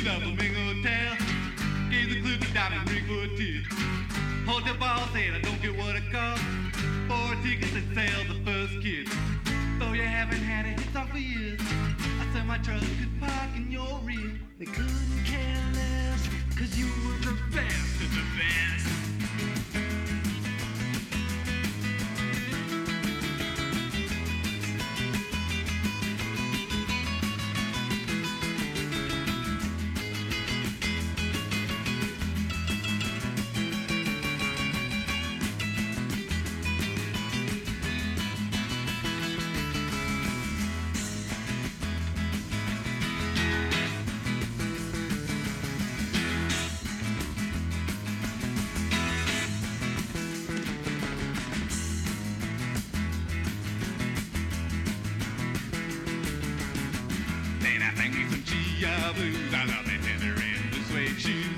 love Flamingo Hotel. Gave the clip a diamond ring for a tip. Hotel ball said I don't care what it costs. 4 tickets that sell the first kiss. Though you haven't had a hit song for years, I said my trust could park in your rear. They couldn't care less, cause you were the best of the best. Blues. I love it in her in the suede shoes.